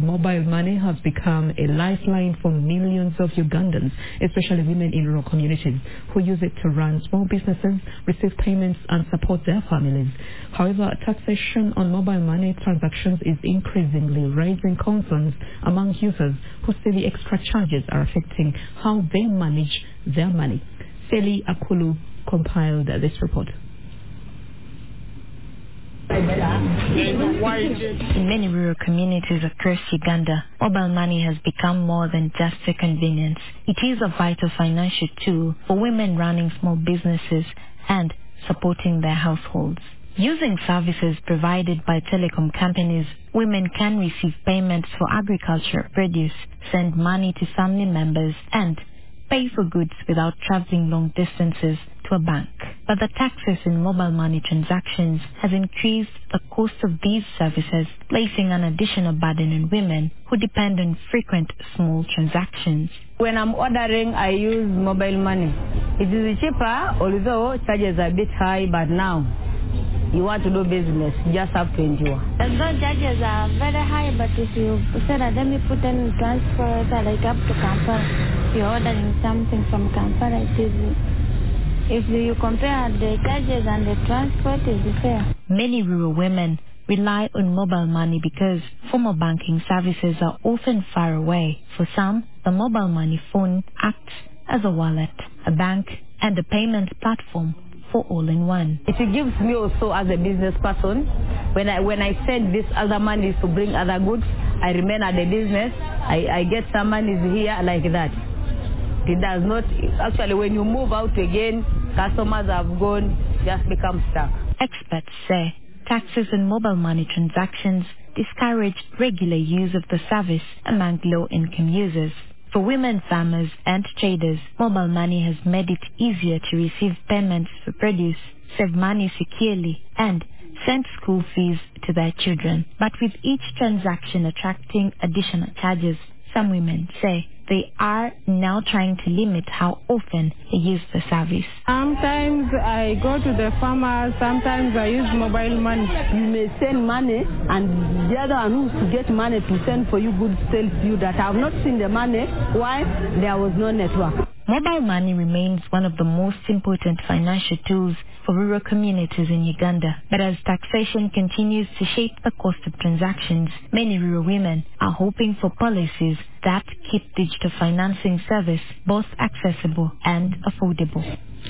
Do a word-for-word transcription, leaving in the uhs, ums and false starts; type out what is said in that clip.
Mobile money has become a lifeline for millions of Ugandans, especially women in rural communities, who use it to run small businesses, receive payments, and support their families. However, taxation on mobile money transactions is increasingly raising concerns among users who say the extra charges are affecting how they manage their money. Seli Akulu compiled this report. In many rural communities across Uganda, mobile money has become more than just a convenience. It is a vital financial tool for women running small businesses and supporting their households. Using services provided by telecom companies, women can receive payments for agricultural produce, send money to family members, and pay for goods without traveling long distances to a bank. But the taxes in mobile money transactions has increased the cost of these services, placing an additional burden on women who depend on frequent small transactions. When I'm ordering, I use mobile money. It is cheaper, although charges are a bit high, but now you want to do business, you just have to endure. Although charges are very high, but if you say that let me put in transport, like up to Kampala, you're ordering something from Kampala, it is, if you compare the charges and the transport, is fair. Many rural women rely on mobile money because formal banking services are often far away. For some, the mobile money phone acts as a wallet, a bank, and a payment platform for all in one. It gives me also as a business person, when I when I send this other money to bring other goods, I remain at the business, I, I get some money here like that. It does not, actually when you move out again, customers have gone, just become stuck. Experts say taxes on mobile money transactions discourage regular use of the service among low-income users. For women farmers and traders, mobile money has made it easier to receive payments for produce, save money securely, and send school fees to their children. But with each transaction attracting additional charges, some women say they are now trying to limit how often they use the service. Sometimes I go to the farmer, sometimes I use mobile money. You may send money and the other one who to get money to send for you goods tells you that I have not seen the money. Why? There was no network. Mobile money remains one of the most important financial tools for rural communities in Uganda. But as taxation continues to shape the cost of transactions, many rural women are hoping for policies that keep digital financing service both accessible and affordable.